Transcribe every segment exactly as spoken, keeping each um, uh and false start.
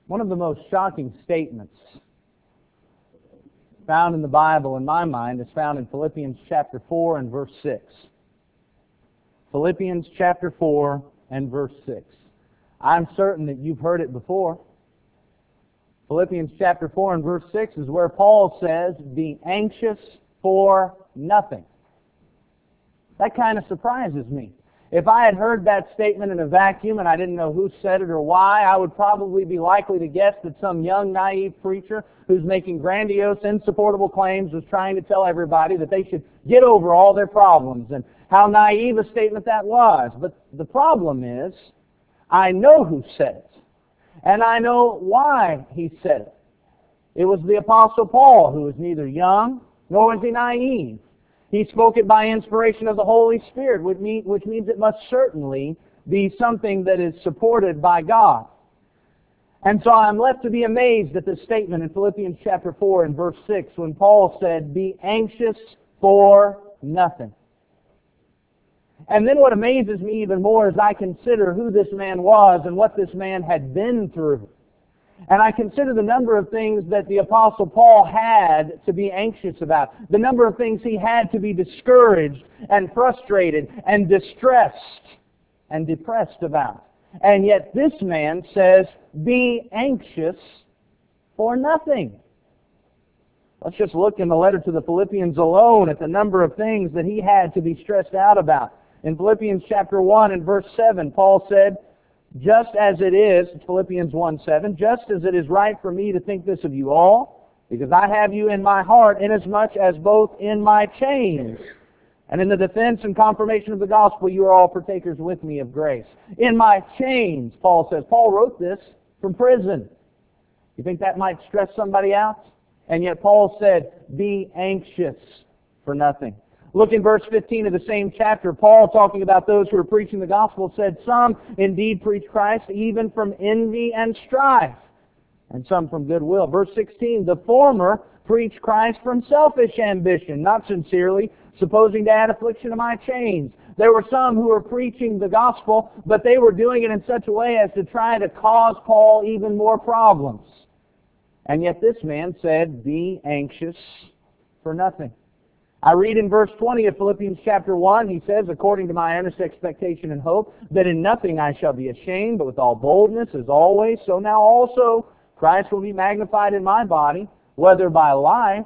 One of the most shocking statements found in the Bible, in my mind, is found in Philippians chapter four and verse six. Philippians chapter four and verse six. I'm certain that you've heard it before. Philippians chapter four and verse six is where Paul says, "Be anxious for nothing." That kind of surprises me. If I had heard that statement in a vacuum and I didn't know who said it or why, I would probably be likely to guess that some young, naive preacher who's making grandiose, insupportable claims was trying to tell everybody that they should get over all their problems, and how naive a statement that was. But the problem is, I know who said it, and I know why he said it. It was the Apostle Paul, who was neither young nor was he naive. He spoke it by inspiration of the Holy Spirit, which means it must certainly be something that is supported by God. And so I'm left to be amazed at this statement in Philippians chapter four and verse six when Paul said, "Be anxious for nothing." And then what amazes me even more is I consider who this man was and what this man had been through. And I consider the number of things that the Apostle Paul had to be anxious about. The number of things he had to be discouraged and frustrated and distressed and depressed about. And yet this man says, "Be anxious for nothing." Let's just look in the letter to the Philippians alone at the number of things that he had to be stressed out about. In Philippians chapter one and verse seven, Paul said, "Just as it is," Philippians one seven, "just as it is right for me to think this of you all, because I have you in my heart, inasmuch as both in my chains and in the defense and confirmation of the gospel you are all partakers with me of grace." In my chains, Paul says. Paul wrote this from prison. You think that might stress somebody out? And yet Paul said, "Be anxious for nothing." Look in verse fifteen of the same chapter. Paul, talking about those who are preaching the gospel, said, "Some indeed preach Christ even from envy and strife, and some from goodwill." Verse sixteen, "The former preach Christ from selfish ambition, not sincerely, supposing to add affliction to my chains." There were some who were preaching the gospel, but they were doing it in such a way as to try to cause Paul even more problems. And yet this man said, "Be anxious for nothing." I read in verse twenty of Philippians chapter one, he says, "According to my earnest expectation and hope, that in nothing I shall be ashamed, but with all boldness, as always, so now also Christ will be magnified in my body, whether by life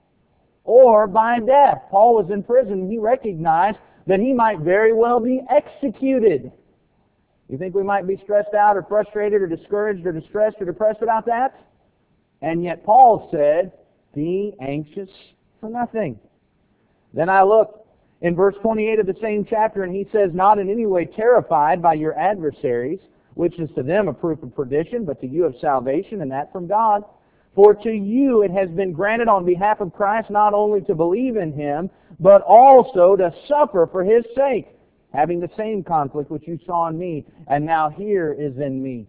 or by death." Paul was in prison, and he recognized that he might very well be executed. You think we might be stressed out or frustrated or discouraged or distressed or depressed about that? And yet Paul said, "Be anxious for nothing." Then I look in verse twenty-eight of the same chapter, and he says, "Not in any way terrified by your adversaries, which is to them a proof of perdition, but to you of salvation, and that from God. For to you it has been granted on behalf of Christ not only to believe in Him, but also to suffer for His sake, having the same conflict which you saw in me, and now here is in me."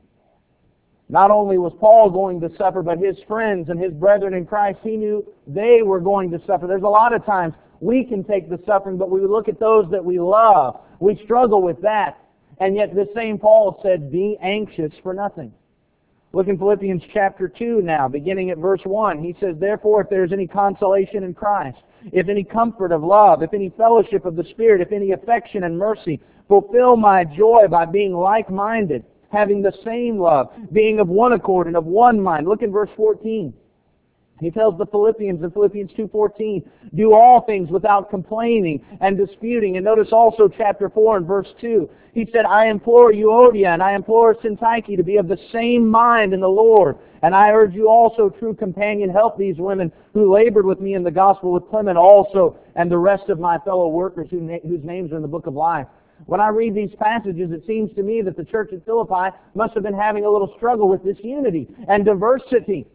Not only was Paul going to suffer, but his friends and his brethren in Christ, he knew they were going to suffer. There's a lot of times we can take the suffering, but we look at those that we love. We struggle with that. And yet this same Paul said, "Be anxious for nothing." Look in Philippians chapter two now, beginning at verse one. He says, "Therefore, if there is any consolation in Christ, if any comfort of love, if any fellowship of the Spirit, if any affection and mercy, fulfill my joy by being like-minded, having the same love, being of one accord and of one mind." Look in verse fourteen. He tells the Philippians in Philippians two fourteen, "Do all things without complaining and disputing." And notice also chapter four and verse two. He said, "I implore Euodia and I implore Syntyche to be of the same mind in the Lord. And I urge you also, true companion, help these women who labored with me in the gospel, with Clement also and the rest of my fellow workers who na- whose names are in the book of life." When I read these passages, it seems to me that the church at Philippi must have been having a little struggle with this unity and diversity.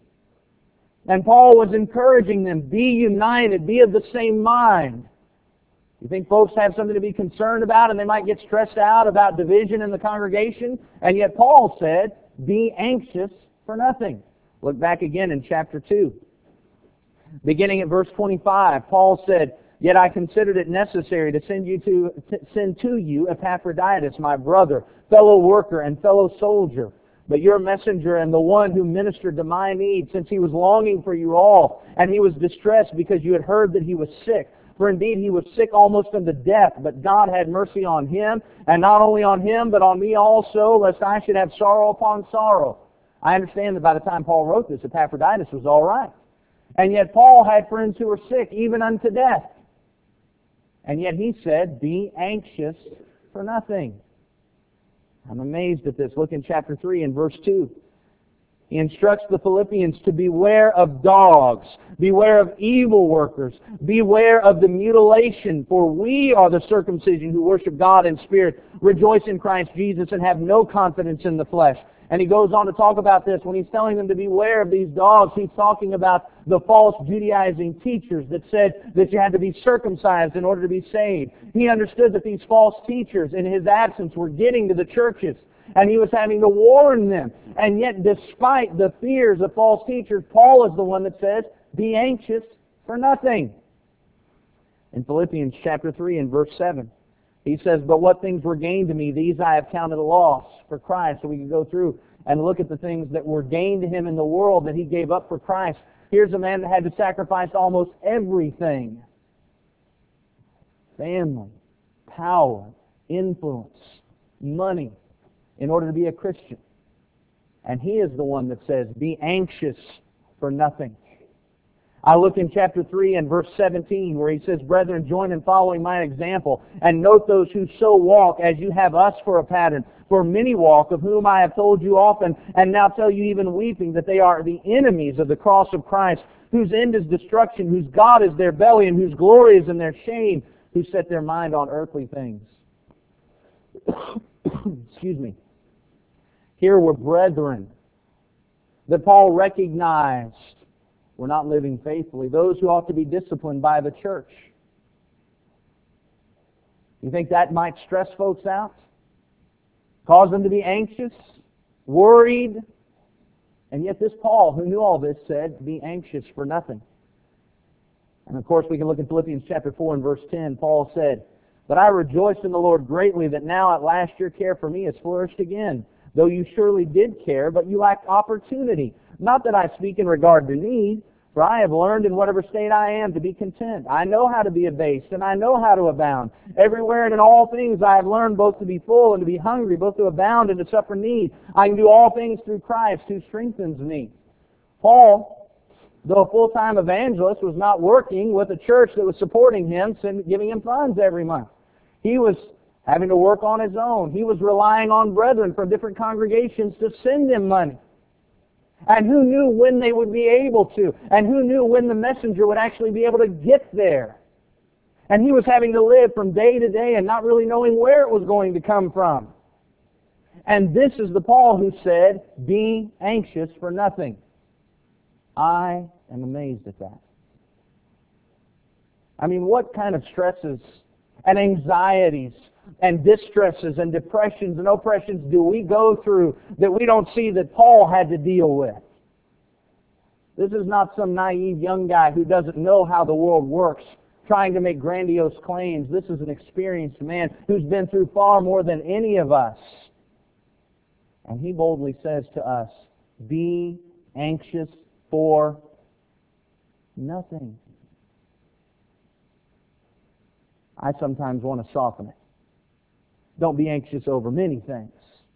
And Paul was encouraging them, be united, be of the same mind. You think folks have something to be concerned about and they might get stressed out about division in the congregation? And yet Paul said, be anxious for nothing. Look back again in chapter two. Beginning at verse twenty-five, Paul said, "Yet I considered it necessary to send you to, to send to you Epaphroditus, my brother, fellow worker, and fellow soldier, But your messenger and the one who ministered to my need, since he was longing for you all, and he was distressed because you had heard that he was sick. For indeed he was sick almost unto death, but God had mercy on him, and not only on him, but on me also, lest I should have sorrow upon sorrow. I understand that by the time Paul wrote this, Epaphroditus was all right. And yet Paul had friends who were sick, even unto death. And yet he said, be anxious for nothing. I'm amazed at this. Look in chapter three and verse two. He instructs the Philippians to beware of dogs, beware of evil workers, beware of the mutilation, for we are the circumcision who worship God in spirit, rejoice in Christ Jesus, and have no confidence in the flesh. And he goes on to talk about this. When he's telling them to beware of these dogs, he's talking about the false Judaizing teachers that said that you had to be circumcised in order to be saved. He understood that these false teachers, in his absence, were getting to the churches, and he was having to warn them. And yet, despite the fears of false teachers, Paul is the one that says, be anxious for nothing. In Philippians chapter three and verse seven, he says, but what things were gained to me, these I have counted a loss for Christ. So we can go through and look at the things that were gained to him in the world that he gave up for Christ. Here's a man that had to sacrifice almost everything. Family, power, influence, money, in order to be a Christian. And he is the one that says, be anxious for nothing. I look in chapter three and verse seventeen where he says, brethren, join in following my example, and note those who so walk as you have us for a pattern. For many walk, of whom I have told you often, and now tell you even weeping, that they are the enemies of the cross of Christ, whose end is destruction, whose God is their belly, and whose glory is in their shame, who set their mind on earthly things. Excuse me. Here were brethren that Paul recognized were not living faithfully, those who ought to be disciplined by the church. You think that might stress folks out? Cause them to be anxious, worried? And yet this Paul, who knew all this, said, be anxious for nothing. And of course we can look in Philippians chapter four and verse ten. Paul said, but I rejoice in the Lord greatly that now at last your care for me has flourished again, though you surely did care, but you lacked opportunity. Not that I speak in regard to need, for I have learned in whatever state I am to be content. I know how to be abased, and I know how to abound. Everywhere and in all things I have learned both to be full and to be hungry, both to abound and to suffer need. I can do all things through Christ who strengthens me. Paul, though a full-time evangelist, was not working with a church that was supporting him, giving him funds every month. He was having to work on his own. He was relying on brethren from different congregations to send him money. And who knew when they would be able to? And who knew when the messenger would actually be able to get there? And he was having to live from day to day and not really knowing where it was going to come from. And this is the Paul who said, be anxious for nothing. I am amazed at that. I mean, what kind of stresses and anxieties and distresses and depressions and oppressions do we go through that we don't see that Paul had to deal with? This is not some naive young guy who doesn't know how the world works, trying to make grandiose claims. This is an experienced man who's been through far more than any of us. And he boldly says to us, be anxious for nothing. I sometimes want to soften it. Don't be anxious over many things.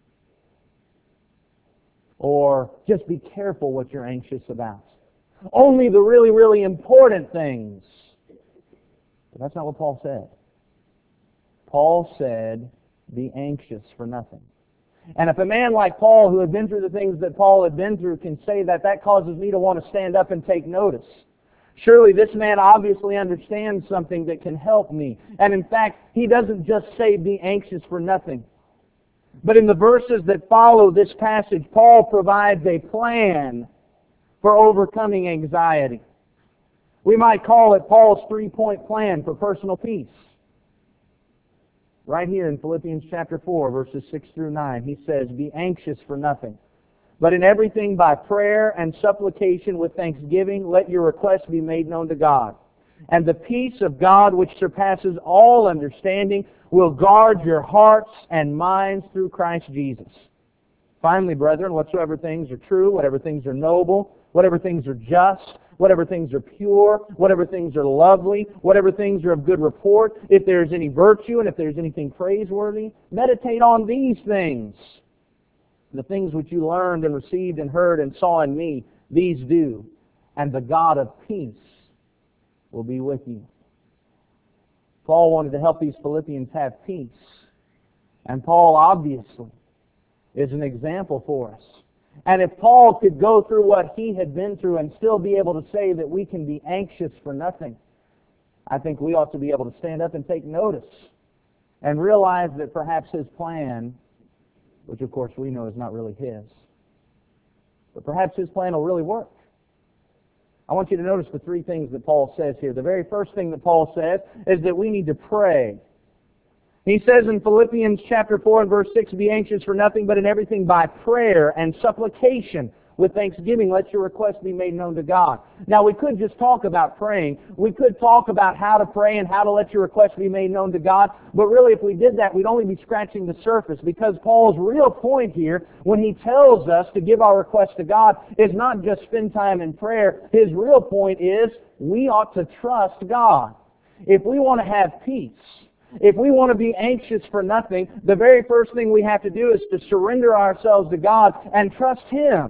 Or just be careful what you're anxious about. Only the really, really important things. But that's not what Paul said. Paul said, be anxious for nothing. And if a man like Paul, who had been through the things that Paul had been through, can say that, that causes me to want to stand up and take notice. Surely this man obviously understands something that can help me. And in fact, he doesn't just say be anxious for nothing. But in the verses that follow this passage, Paul provides a plan for overcoming anxiety. We might call it Paul's three-point plan for personal peace. Right here in Philippians chapter four, verses six through nine, he says, be anxious for nothing. But in everything by prayer and supplication with thanksgiving, let your requests be made known to God. And the peace of God, which surpasses all understanding, will guard your hearts and minds through Christ Jesus. Finally, brethren, whatsoever things are true, whatever things are noble, whatever things are just, whatever things are pure, whatever things are lovely, whatever things are of good report, if there is any virtue and if there is anything praiseworthy, meditate on these things. The things which you learned and received and heard and saw in me, these do, and the God of peace will be with you. Paul wanted to help these Philippians have peace. And Paul obviously is an example for us. And if Paul could go through what he had been through and still be able to say that we can be anxious for nothing, I think we ought to be able to stand up and take notice and realize that perhaps his plan, which of course we know is not really his, but perhaps his plan will really work. I want you to notice the three things that Paul says here. The very first thing that Paul says is that we need to pray. He says in Philippians chapter four and verse six, be anxious for nothing but in everything by prayer and supplication with thanksgiving let your requests be made known to God. Now we could just talk about praying. We could talk about how to pray and how to let your requests be made known to God. But really if we did that, we'd only be scratching the surface, because Paul's real point here when he tells us to give our requests to God is not just spend time in prayer. His real point is we ought to trust God. If we want to have peace, if we want to be anxious for nothing, the very first thing we have to do is to surrender ourselves to God and trust Him.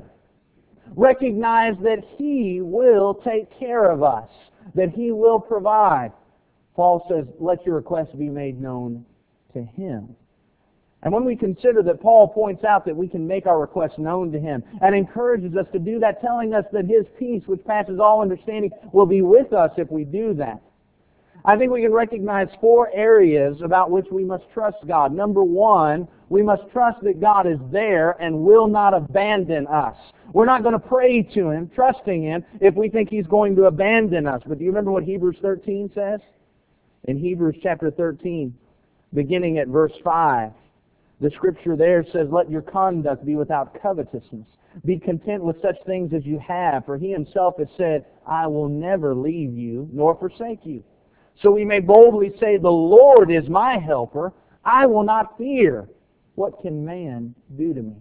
Recognize that He will take care of us, that He will provide. Paul says, let your requests be made known to Him. And when we consider that Paul points out that we can make our requests known to Him and encourages us to do that, telling us that His peace, which passes all understanding, will be with us if we do that, I think we can recognize four areas about which we must trust God. Number one, we must trust that God is there and will not abandon us. We're not going to pray to Him, trusting Him, if we think He's going to abandon us. But do you remember what Hebrews thirteen says? In Hebrews chapter thirteen, beginning at verse five, the Scripture there says, let your conduct be without covetousness. Be content with such things as you have, for He Himself has said, I will never leave you nor forsake you. So we may boldly say, the Lord is my helper. I will not fear. What can man do to me?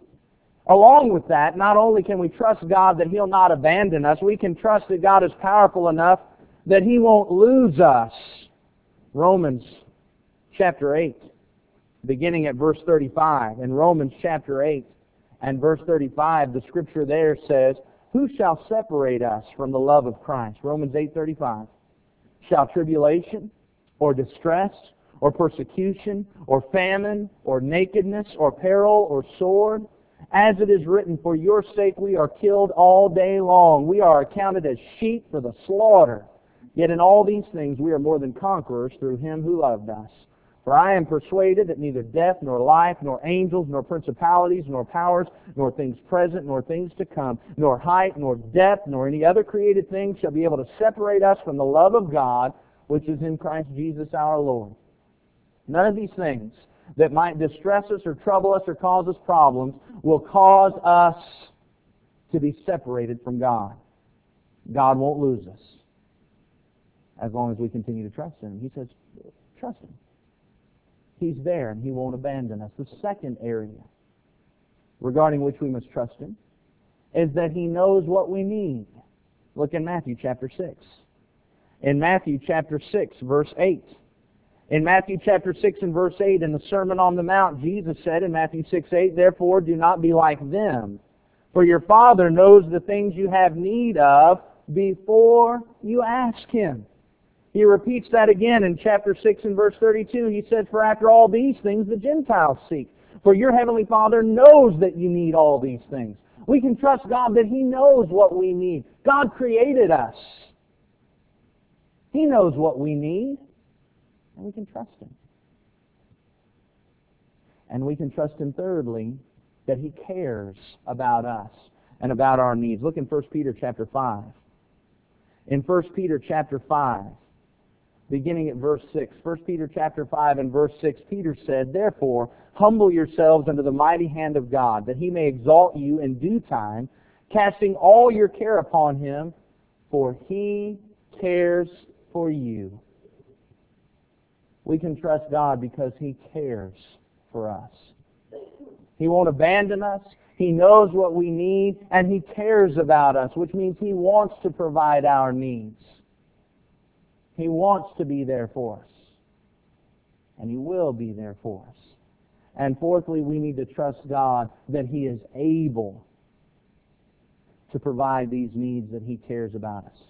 Along with that, not only can we trust God that He'll not abandon us, we can trust that God is powerful enough that He won't lose us. Romans chapter eight, beginning at verse thirty-five. In Romans chapter eight and verse thirty-five, the Scripture there says, who shall separate us from the love of Christ? Romans eight thirty-five. Shall tribulation, or distress, or persecution, or famine, or nakedness, or peril, or sword? As it is written, for your sake we are killed all day long. We are accounted as sheep for the slaughter. Yet in all these things we are more than conquerors through Him who loved us. For I am persuaded that neither death, nor life, nor angels, nor principalities, nor powers, nor things present, nor things to come, nor height, nor depth, nor any other created thing shall be able to separate us from the love of God, which is in Christ Jesus our Lord. None of these things that might distress us or trouble us or cause us problems will cause us to be separated from God. God won't lose us as long as we continue to trust Him. He says, trust Him. He's there and He won't abandon us. The second area regarding which we must trust Him is that He knows what we need. Look in Matthew chapter six. In Matthew chapter six, verse eight. In Matthew chapter six and verse eight, in the Sermon on the Mount, Jesus said in Matthew six eight, therefore do not be like them, for your Father knows the things you have need of before you ask Him. He repeats that again in chapter six and verse thirty-two. He says, for after all these things the Gentiles seek. For your Heavenly Father knows that you need all these things. We can trust God that He knows what we need. God created us. He knows what we need. And we can trust Him. And we can trust Him thirdly, that He cares about us and about our needs. Look in First Peter chapter five. In First Peter chapter five, beginning at verse six. First Peter chapter five and verse six, Peter said, therefore, humble yourselves under the mighty hand of God, that He may exalt you in due time, casting all your care upon Him, for He cares for you. We can trust God because He cares for us. He won't abandon us. He knows what we need, and He cares about us, which means He wants to provide our needs. He wants to be there for us, and He will be there for us. And fourthly, we need to trust God that He is able to provide these needs that He cares about us.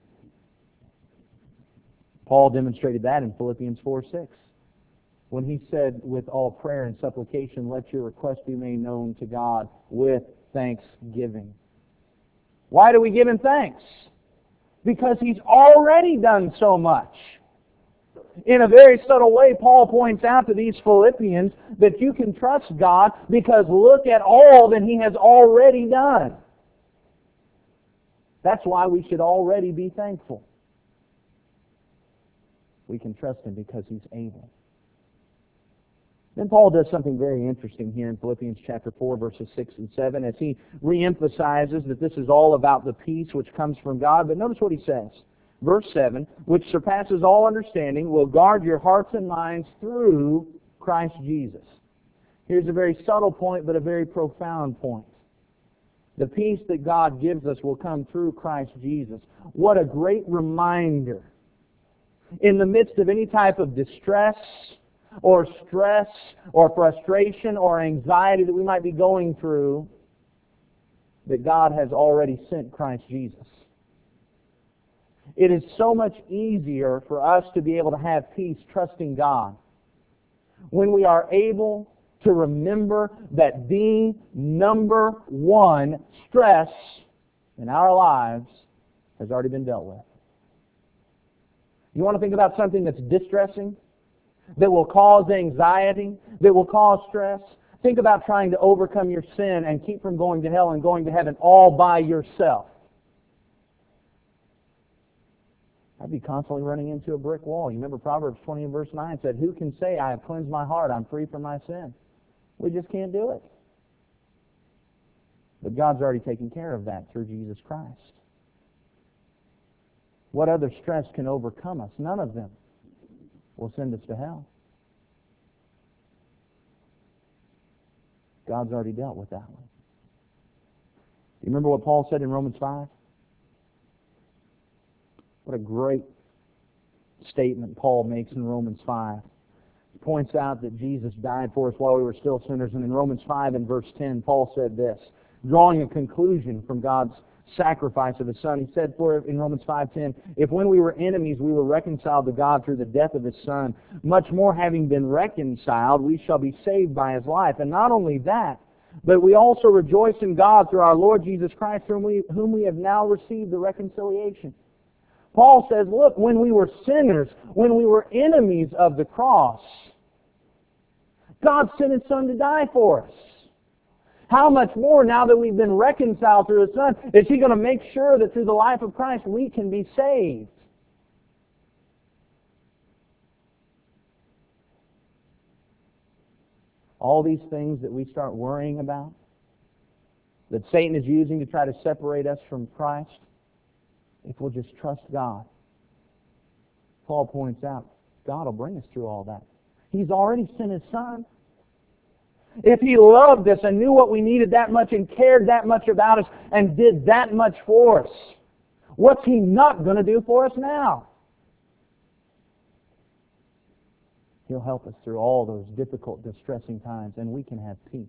Paul demonstrated that in Philippians four six. When he said, with all prayer and supplication, let your request be made known to God with thanksgiving. Why do we give Him thanks? Because He's already done so much. In a very subtle way, Paul points out to these Philippians that you can trust God because look at all that He has already done. That's why we should already be thankful. We can trust Him because He's able. Then Paul does something very interesting here in Philippians chapter four, verses six and seven, as he reemphasizes that this is all about the peace which comes from God. But notice what he says. Verse seven, which surpasses all understanding, will guard your hearts and minds through Christ Jesus. Here's a very subtle point, but a very profound point. The peace that God gives us will come through Christ Jesus. What a great reminder. In the midst of any type of distress, or stress, or frustration, or anxiety that we might be going through, that God has already sent Christ Jesus. It is so much easier for us to be able to have peace trusting God when we are able to remember that the number one stress in our lives has already been dealt with. You want to think about something that's distressing, that will cause anxiety, that will cause stress? Think about trying to overcome your sin and keep from going to hell and going to heaven all by yourself. I'd be constantly running into a brick wall. You remember Proverbs twenty and verse nine said, who can say, I have cleansed my heart, I'm free from my sin? We just can't do it. But God's already taken care of that through Jesus Christ. What other stress can overcome us? None of them will send us to hell. God's already dealt with that one. Do you remember what Paul said in Romans five? What a great statement Paul makes in Romans five. He points out that Jesus died for us while we were still sinners. And in Romans five and verse ten, Paul said this, drawing a conclusion from God's sacrifice of His Son. He said for in Romans five ten, if when we were enemies we were reconciled to God through the death of His Son, much more having been reconciled, we shall be saved by His life. And not only that, but we also rejoice in God through our Lord Jesus Christ, whom we, whom we have now received the reconciliation. Paul says, look, when we were sinners, when we were enemies of the cross, God sent His Son to die for us. How much more now that we've been reconciled through His Son, is He going to make sure that through the life of Christ we can be saved? All these things that we start worrying about, that Satan is using to try to separate us from Christ, if we'll just trust God. Paul points out, God will bring us through all that. He's already sent His Son. If He loved us and knew what we needed that much and cared that much about us and did that much for us, what's He not going to do for us now? He'll help us through all those difficult, distressing times, and we can have peace.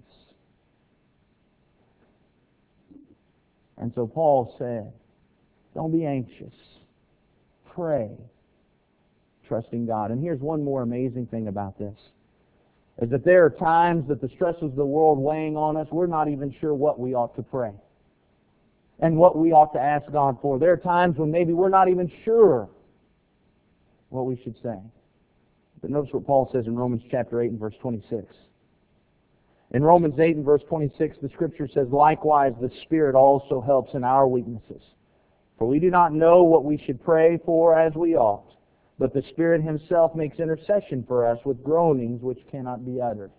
And so Paul said, don't be anxious. Pray, trusting God. And here's one more amazing thing about this, is that there are times that the stresses of the world weighing on us, we're not even sure what we ought to pray and what we ought to ask God for. There are times when maybe we're not even sure what we should say. But notice what Paul says in Romans chapter eight and verse twenty-six. In Romans eight and verse twenty-six, the Scripture says, likewise the Spirit also helps in our weaknesses. For we do not know what we should pray for as we ought, but the Spirit Himself makes intercession for us with groanings which cannot be uttered.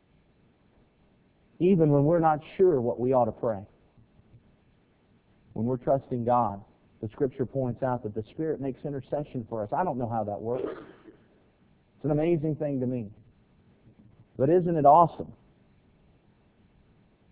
Even when we're not sure what we ought to pray, when we're trusting God, the Scripture points out that the Spirit makes intercession for us. I don't know how that works. It's an amazing thing to me. But isn't it awesome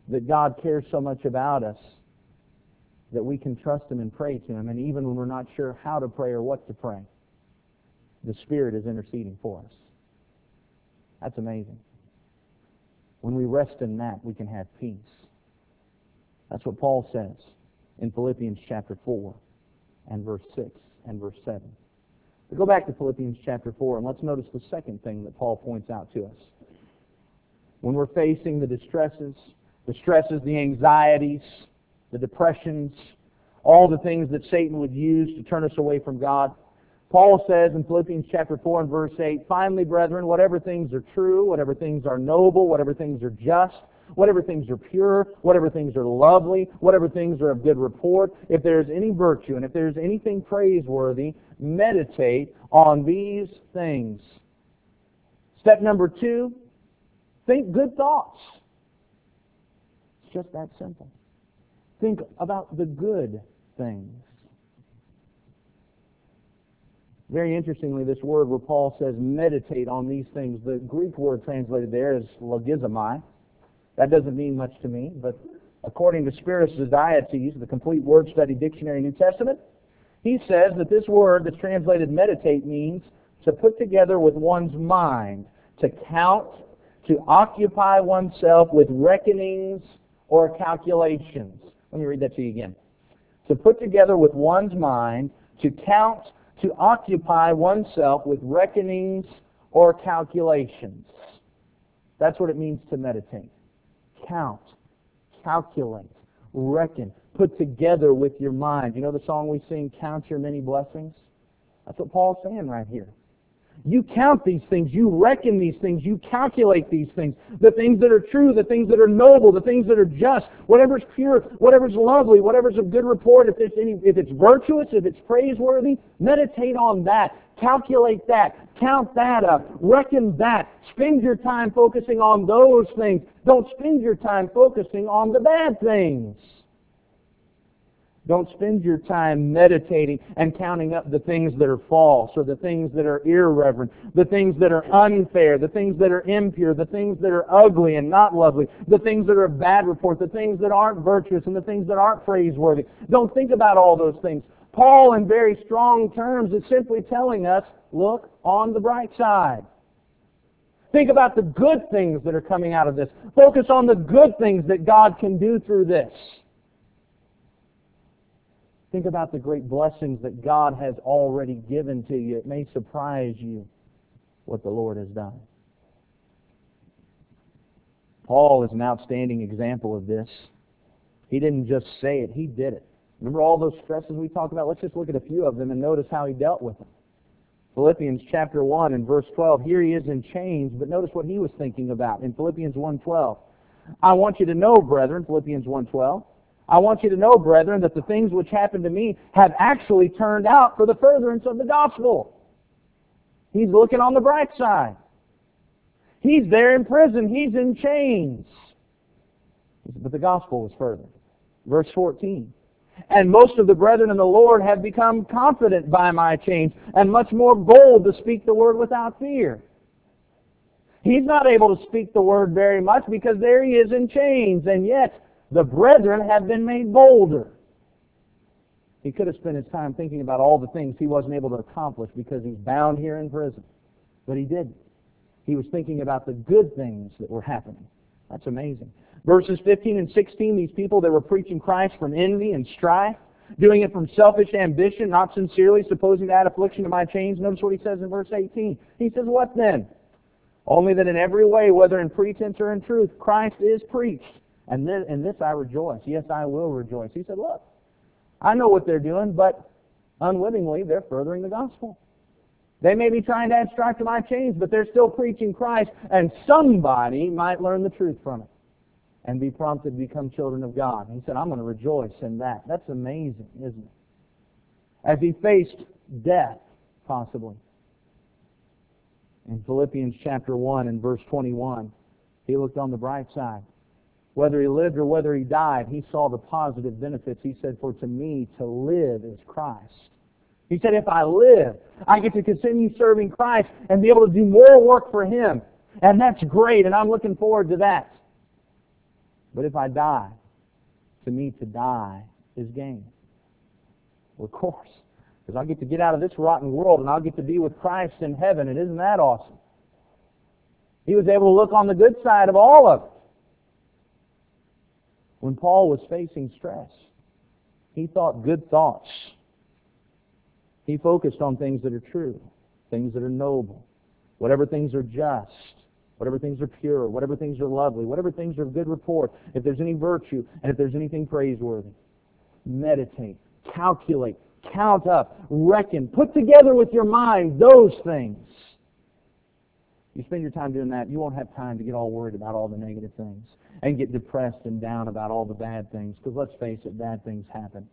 that God cares so much about us that we can trust Him and pray to Him, and even when we're not sure how to pray or what to pray, the Spirit is interceding for us. That's amazing. When we rest in that, we can have peace. That's what Paul says in Philippians chapter four and verse six and verse seven. We go back to Philippians chapter four, and let's notice the second thing that Paul points out to us. When we're facing the distresses, the stresses, the anxieties, the depressions, all the things that Satan would use to turn us away from God, Paul says in Philippians chapter four and verse eight, "Finally, brethren, whatever things are true, whatever things are noble, whatever things are just, whatever things are pure, whatever things are lovely, whatever things are of good report, if there is any virtue and if there is anything praiseworthy, meditate on these things." Step number two, think good thoughts. It's just that simple. Think about the good things. Very interestingly, this word where Paul says meditate on these things, the Greek word translated there is logizomai. That doesn't mean much to me, but according to Spirus Zodhiates, the complete word study dictionary New Testament, he says that this word that's translated meditate means to put together with one's mind, to count, to occupy oneself with reckonings or calculations. Let me read that to you again. To put together with one's mind, to count, to occupy oneself with reckonings or calculations. That's what it means to meditate. Count, calculate, reckon, put together with your mind. You know the song we sing, "Count Your Many Blessings"? That's what Paul's saying right here. You count these things, you reckon these things, you calculate these things. The things that are true, the things that are noble, the things that are just, whatever's pure, whatever's lovely, whatever's of good report, if it's, any, if it's virtuous, if it's praiseworthy, meditate on that. Calculate that. Count that up. Reckon that. Spend your time focusing on those things. Don't spend your time focusing on the bad things. Don't spend your time meditating and counting up the things that are false or the things that are irreverent, the things that are unfair, the things that are impure, the things that are ugly and not lovely, the things that are of bad report, the things that aren't virtuous and the things that aren't praiseworthy. Don't think about all those things. Paul, in very strong terms, is simply telling us, look on the bright side. Think about the good things that are coming out of this. Focus on the good things that God can do through this. Think about the great blessings that God has already given to you. It may surprise you what the Lord has done. Paul is an outstanding example of this. He didn't just say it, he did it. Remember all those stresses we talked about? Let's just look at a few of them and notice how he dealt with them. Philippians chapter one and verse twelve. Here he is in chains, but notice what he was thinking about in Philippians one twelve. I want you to know, brethren, Philippians one twelve, I want you to know, brethren, that the things which happened to me have actually turned out for the furtherance of the gospel. He's looking on the bright side. He's there in prison. He's in chains. But the gospel was furthered. Verse fourteen. And most of the brethren in the Lord have become confident by my chains, and much more bold to speak the word without fear. He's not able to speak the word very much because there he is in chains, and yet the brethren have been made bolder. He could have spent his time thinking about all the things he wasn't able to accomplish because he's bound here in prison. But he didn't. He was thinking about the good things that were happening. That's amazing. Verses fifteen and sixteen, these people that were preaching Christ from envy and strife, doing it from selfish ambition, not sincerely, supposing to add affliction to my chains. Notice what he says in verse eighteen. He says, what then? Only that in every way, whether in pretense or in truth, Christ is preached. And then, in this I rejoice. Yes, I will rejoice. He said, look, I know what they're doing, but unwittingly they're furthering the gospel. They may be trying to add strife to my chains, but they're still preaching Christ, and somebody might learn the truth from it and be prompted to become children of God. And he said, I'm going to rejoice in that. That's amazing, isn't it? As he faced death, possibly. In Philippians chapter one and verse twenty-one, he looked on the bright side. Whether he lived or whether he died, he saw the positive benefits. He said, for to me to live is Christ. He said, if I live, I get to continue serving Christ and be able to do more work for Him. And that's great, and I'm looking forward to that. But if I die, to me to die is gain. Well, of course, because I'll get to get out of this rotten world and I'll get to be with Christ in heaven, and isn't that awesome? He was able to look on the good side of all of it. When Paul was facing stress, he thought good thoughts. He focused on things that are true, things that are noble, whatever things are just, whatever things are pure, whatever things are lovely, whatever things are of good report, if there's any virtue, and if there's anything praiseworthy. Meditate, calculate, count up, reckon, put together with your mind those things. You spend your time doing that, you won't have time to get all worried about all the negative things and get depressed and down about all the bad things, because let's face it, bad things happen.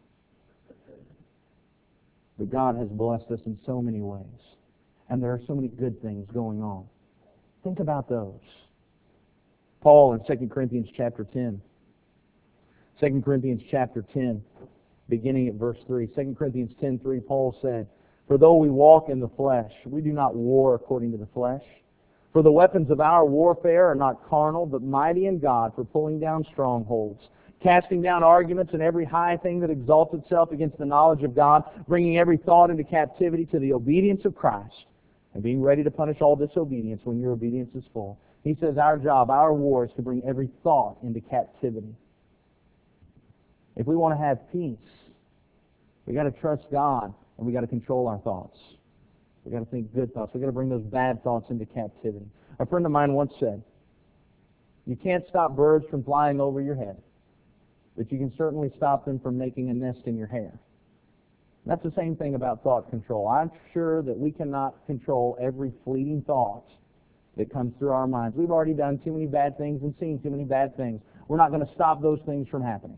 But God has blessed us in so many ways, and there are so many good things going on. Think about those. Paul in Second Corinthians chapter ten. Second Corinthians chapter ten, beginning at verse three. Second Corinthians ten three, Paul said, "For though we walk in the flesh, we do not war according to the flesh. For the weapons of our warfare are not carnal, but mighty in God for pulling down strongholds, casting down arguments and every high thing that exalts itself against the knowledge of God, bringing every thought into captivity to the obedience of Christ, and being ready to punish all disobedience when your obedience is full." He says our job, our war, is to bring every thought into captivity. If we want to have peace, we got to trust God, and we got to control our thoughts. We got to think good thoughts. We got to bring those bad thoughts into captivity. A friend of mine once said, "You can't stop birds from flying over your head, but you can certainly stop them from making a nest in your hair." That's the same thing about thought control. I'm sure that we cannot control every fleeting thought that comes through our minds. We've already done too many bad things and seen too many bad things. We're not going to stop those things from happening.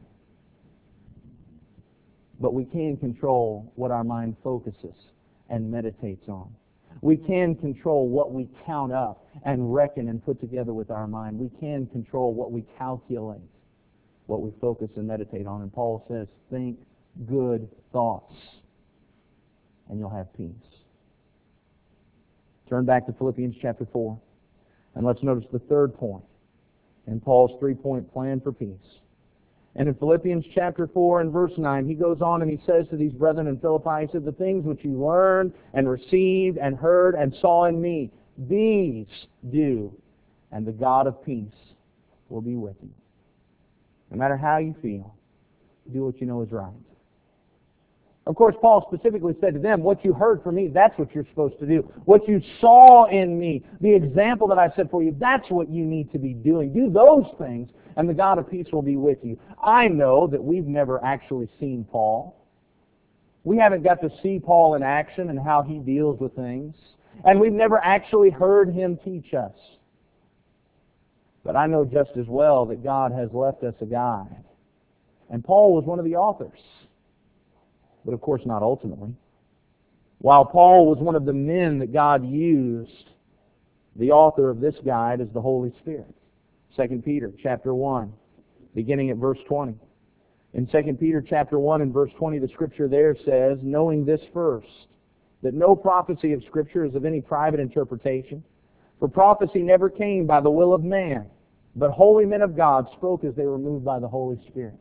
But we can control what our mind focuses and meditates on. We can control what we count up and reckon and put together with our mind. We can control what we calculate, what we focus and meditate on. And Paul says, think good thoughts, and you'll have peace. Turn back to Philippians chapter four, and let's notice the third point in Paul's three-point plan for peace. And in Philippians chapter four and verse nine, he goes on and he says to these brethren in Philippi, he said, "The things which you learned and received and heard and saw in me, these do, and the God of peace will be with you." No matter how you feel, do what you know is right. Of course, Paul specifically said to them, what you heard from me, that's what you're supposed to do. What you saw in me, the example that I set for you, that's what you need to be doing. Do those things, and the God of peace will be with you. I know that we've never actually seen Paul. We haven't got to see Paul in action and how he deals with things. And we've never actually heard him teach us. But I know just as well that God has left us a guide. And Paul was one of the authors. But of course not ultimately. While Paul was one of the men that God used, the author of this guide is the Holy Spirit. Second Peter chapter one, beginning at verse twenty. In Second Peter chapter one and verse twenty, the scripture there says, "Knowing this first, that no prophecy of Scripture is of any private interpretation, for prophecy never came by the will of man, but holy men of God spoke as they were moved by the Holy Spirit."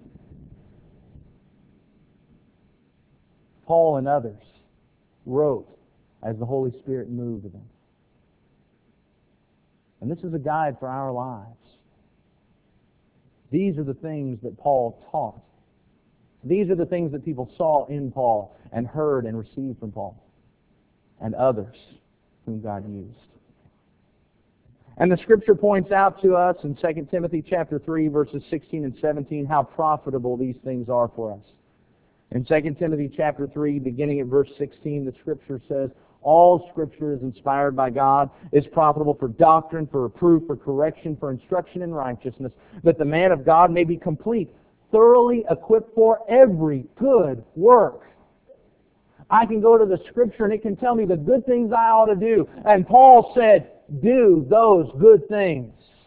Paul and others wrote as the Holy Spirit moved them. And this is a guide for our lives. These are the things that Paul taught. These are the things that people saw in Paul and heard and received from Paul and others whom God used. And the Scripture points out to us in Second Timothy chapter three, verses sixteen and seventeen, how profitable these things are for us. In Second Timothy chapter three, beginning at verse sixteen, the Scripture says, "All Scripture is inspired by God, is profitable for doctrine, for reproof, for correction, for instruction in righteousness, that the man of God may be complete, thoroughly equipped for every good work." I can go to the Scripture and it can tell me the good things I ought to do. And Paul said, do those good things.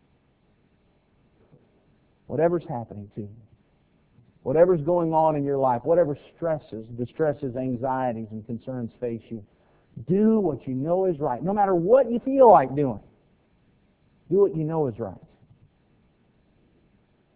Whatever's happening to you. Whatever's going on in your life, whatever stresses, distresses, anxieties, and concerns face you, do what you know is right. No matter what you feel like doing, do what you know is right.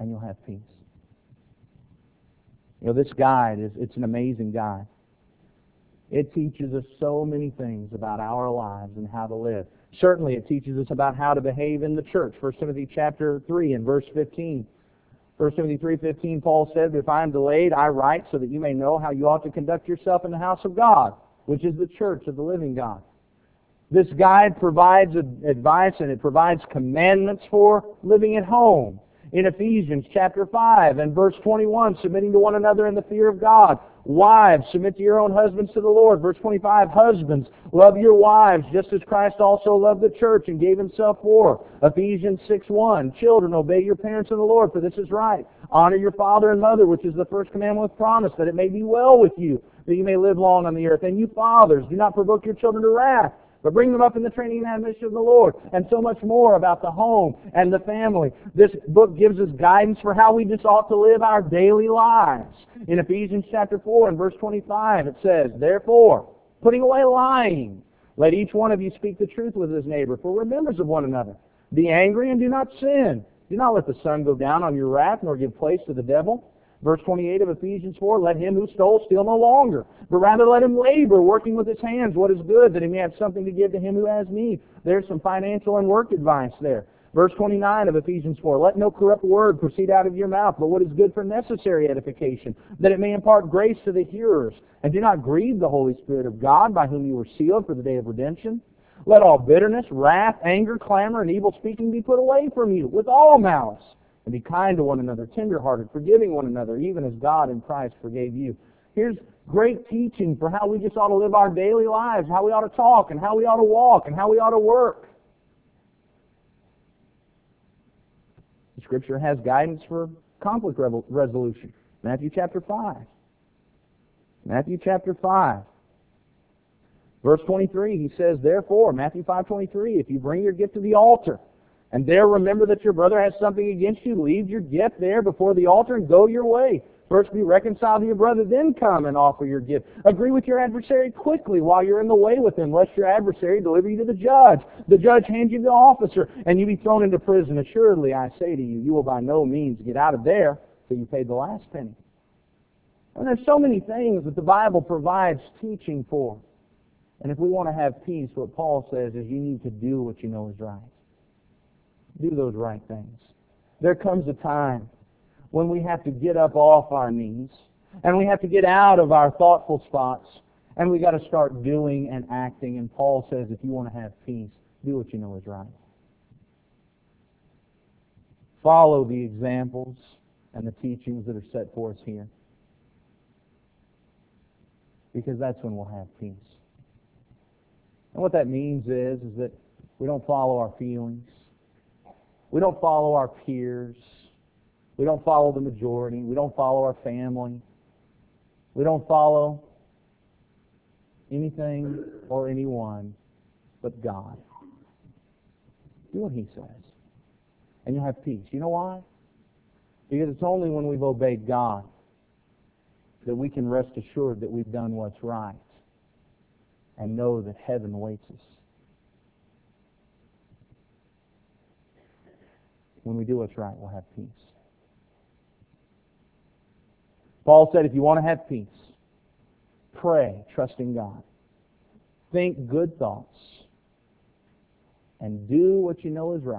and you'll have peace. You know, this guide, is it's an amazing guide. It teaches us so many things about our lives and how to live. Certainly it teaches us about how to behave in the church. First Timothy chapter three and verse fifteen. First Timothy three fifteen, Paul said, "If I am delayed, I write so that you may know how you ought to conduct yourself in the house of God, which is the church of the living God." This guide provides advice and it provides commandments for living at home. In Ephesians chapter five and verse twenty-one, submitting to one another in the fear of God. Wives, submit to your own husbands to the Lord. Verse twenty-five, husbands, love your wives, just as Christ also loved the church and gave himself for. Ephesians six one, children, obey your parents in the Lord, for this is right. Honor your father and mother, which is the first commandment with promise, that it may be well with you, that you may live long on the earth. And you fathers, do not provoke your children to wrath, but bring them up in the training and admonition of the Lord, and so much more about the home and the family. This book gives us guidance for how we just ought to live our daily lives. In Ephesians chapter four and verse twenty-five, it says, "Therefore, putting away lying, let each one of you speak the truth with his neighbor, for we're members of one another. Be angry and do not sin. Do not let the sun go down on your wrath, nor give place to the devil." Verse twenty-eight of Ephesians four, "Let him who stole steal no longer, but rather let him labor, working with his hands what is good, that he may have something to give to him who has need." There's some financial and work advice there. Verse twenty-nine of Ephesians four, "Let no corrupt word proceed out of your mouth, but what is good for necessary edification, that it may impart grace to the hearers. And do not grieve the Holy Spirit of God, by whom you were sealed for the day of redemption. Let all bitterness, wrath, anger, clamor, and evil speaking be put away from you, with all malice. And be kind to one another, tender-hearted, forgiving one another, even as God in Christ forgave you." Here's great teaching for how we just ought to live our daily lives, how we ought to talk, and how we ought to walk, and how we ought to work. The Scripture has guidance for conflict resolution. Matthew chapter five. Matthew chapter five. Verse twenty-three, he says, "Therefore," Matthew five twenty-three, "if you bring your gift to the altar, and there remember that your brother has something against you, leave your gift there before the altar and go your way. First be reconciled to your brother, then come and offer your gift. Agree with your adversary quickly while you're in the way with him, lest your adversary deliver you to the judge. The judge hands you to the officer, and you be thrown into prison. Assuredly, I say to you, you will by no means get out of there till you paid the last penny." And there's so many things that the Bible provides teaching for. And if we want to have peace, what Paul says is you need to do what you know is right. Do those right things. There comes a time when we have to get up off our knees and we have to get out of our thoughtful spots and we got to start doing and acting. And Paul says if you want to have peace, do what you know is right. Follow the examples and the teachings that are set for us here, because that's when we'll have peace. And what that means is, is that we don't follow our feelings. We don't follow our peers. We don't follow the majority. We don't follow our family. We don't follow anything or anyone but God. Do what He says, and you'll have peace. You know why? Because it's only when we've obeyed God that we can rest assured that we've done what's right and know that heaven awaits us. When we do what's right, we'll have peace. Paul said, if you want to have peace, pray, trusting God. Think good thoughts. And do what you know is right.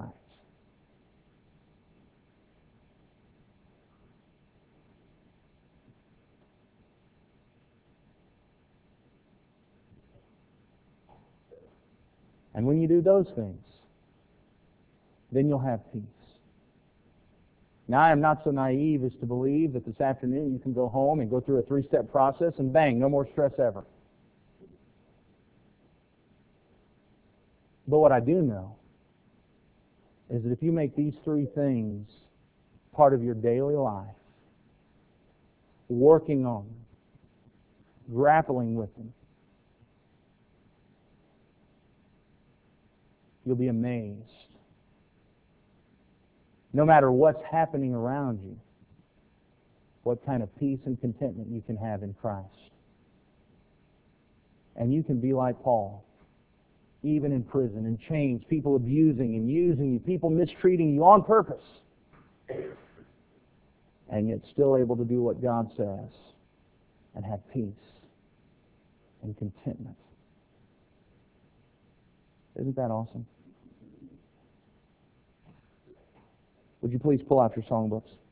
And when you do those things, then you'll have peace. Now, I am not so naive as to believe that this afternoon you can go home and go through a three-step process and bang, no more stress ever. But what I do know is that if you make these three things part of your daily life, working on them, grappling with them, you'll be amazed. No matter what's happening around you, what kind of peace and contentment you can have in Christ. And you can be like Paul, even in prison, in chains, people abusing and using you, people mistreating you on purpose. and yet still able to do what God says and have peace and contentment. Isn't that awesome? Would you please pull out your songbooks?